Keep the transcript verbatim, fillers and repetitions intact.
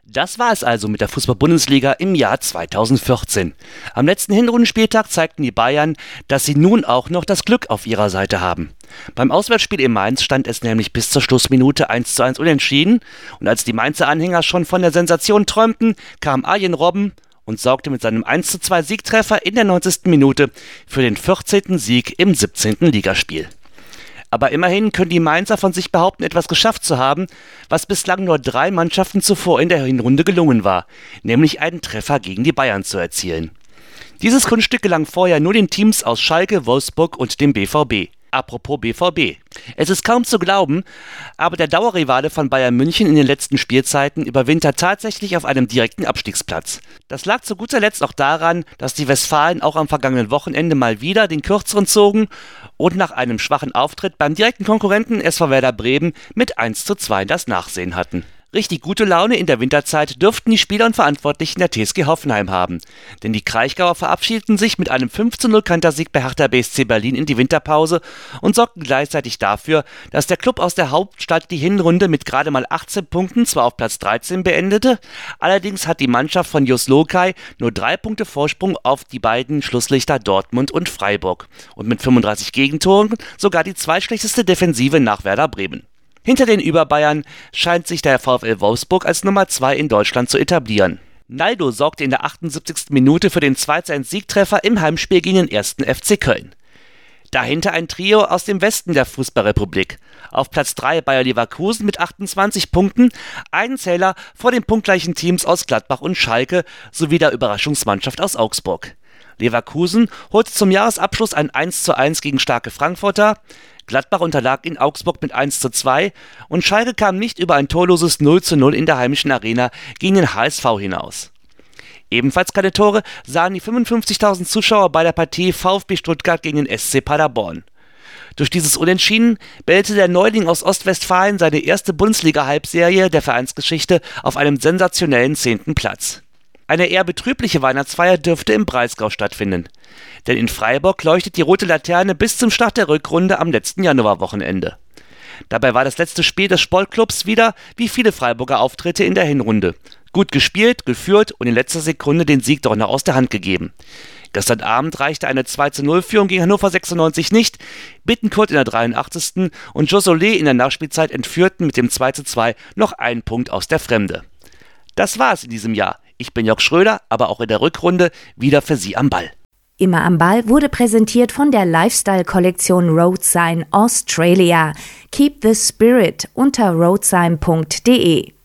Das war es also mit der Fußball-Bundesliga im Jahr zweitausendvierzehn. Am letzten Hinrundenspieltag zeigten die Bayern, dass sie nun auch noch das Glück auf ihrer Seite haben. Beim Auswärtsspiel in Mainz stand es nämlich bis zur Schlussminute eins zu eins unentschieden. Und als die Mainzer Anhänger schon von der Sensation träumten, kam Arjen Robben und sorgte mit seinem eins zu zwei Siegtreffer in der neunzigsten Minute für den vierzehnten Sieg im siebzehnten Ligaspiel. Aber immerhin können die Mainzer von sich behaupten, etwas geschafft zu haben, was bislang nur drei Mannschaften zuvor in der Hinrunde gelungen war, nämlich einen Treffer gegen die Bayern zu erzielen. Dieses Kunststück gelang vorher nur den Teams aus Schalke, Wolfsburg und dem B V B. Apropos B V B. Es ist kaum zu glauben, aber der Dauerrivale von Bayern München in den letzten Spielzeiten überwintert tatsächlich auf einem direkten Abstiegsplatz. Das lag zu guter Letzt auch daran, dass die Westfalen auch am vergangenen Wochenende mal wieder den Kürzeren zogen und nach einem schwachen Auftritt beim direkten Konkurrenten S V Werder Bremen mit eins zu zwei das Nachsehen hatten. Richtig gute Laune in der Winterzeit dürften die Spieler und Verantwortlichen der T S G Hoffenheim haben. Denn die Kraichgauer verabschiedeten sich mit einem fünf zu null Kantersieg bei Hertha B S C Berlin in die Winterpause und sorgten gleichzeitig dafür, dass der Klub aus der Hauptstadt die Hinrunde mit gerade mal achtzehn Punkten zwar auf Platz dreizehn beendete, allerdings hat die Mannschaft von Jos Luhukay nur drei Punkte Vorsprung auf die beiden Schlusslichter Dortmund und Freiburg und mit fünfunddreißig Gegentoren sogar die zweitschlechteste Defensive nach Werder Bremen. Hinter den Überbayern scheint sich der VfL Wolfsburg als Nummer zwei in Deutschland zu etablieren. Naldo sorgte in der achtundsiebzigsten Minute für den zwei zu eins Siegtreffer im Heimspiel gegen den ersten F C Köln. Dahinter ein Trio aus dem Westen der Fußballrepublik. Auf Platz drei Bayer Leverkusen mit achtundzwanzig Punkten, einen Zähler vor den punktgleichen Teams aus Gladbach und Schalke sowie der Überraschungsmannschaft aus Augsburg. Leverkusen holte zum Jahresabschluss ein eins zu eins gegen starke Frankfurter, Gladbach unterlag in Augsburg mit eins zu zwei und Schalke kam nicht über ein torloses null zu null in der heimischen Arena gegen den H S V hinaus. Ebenfalls keine Tore sahen die fünfundfünfzigtausend Zuschauer bei der Partie VfB Stuttgart gegen den S C Paderborn. Durch dieses Unentschieden bellte der Neuling aus Ostwestfalen seine erste Bundesliga-Halbserie der Vereinsgeschichte auf einem sensationellen zehnten Platz. Eine eher betrübliche Weihnachtsfeier dürfte im Breisgau stattfinden. Denn in Freiburg leuchtet die rote Laterne bis zum Start der Rückrunde am letzten Januarwochenende. Dabei war das letzte Spiel des Sportclubs wieder, wie viele Freiburger Auftritte in der Hinrunde. Gut gespielt, geführt und in letzter Sekunde den Sieg doch noch aus der Hand gegeben. Gestern Abend reichte eine zwei zu null Führung gegen Hannover sechsundneunzig nicht. Bittencourt in der dreiundachtzigsten und Josolé in der Nachspielzeit entführten mit dem zwei zu zwei noch einen Punkt aus der Fremde. Das war es in diesem Jahr. Ich bin Jörg Schröder, aber auch in der Rückrunde wieder für Sie am Ball. Immer am Ball wurde präsentiert von der Lifestyle-Kollektion Roadsign Australia. Keep the Spirit unter roadsign punkt de.